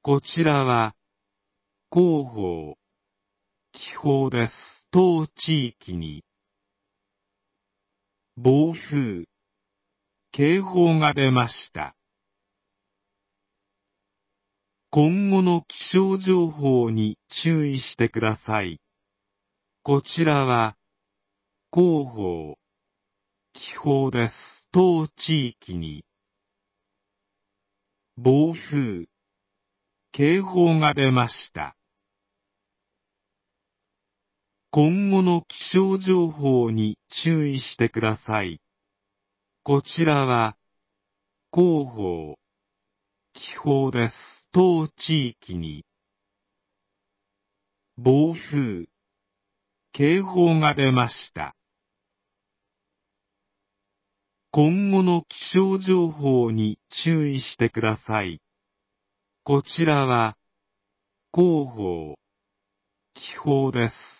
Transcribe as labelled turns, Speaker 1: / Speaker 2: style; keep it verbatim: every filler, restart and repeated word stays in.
Speaker 1: こちらは、広報、気象です。当地域に、暴風、警報が出ました。今後の気象情報に注意してください。こちらは、広報、気象です。当地域に、暴風、警報が出ました。今後の気象情報に注意してください。こちらは、広報、気象です。当地域に、暴風、警報が出ました。今後の気象情報に注意してください。こちらは、広報、気象です。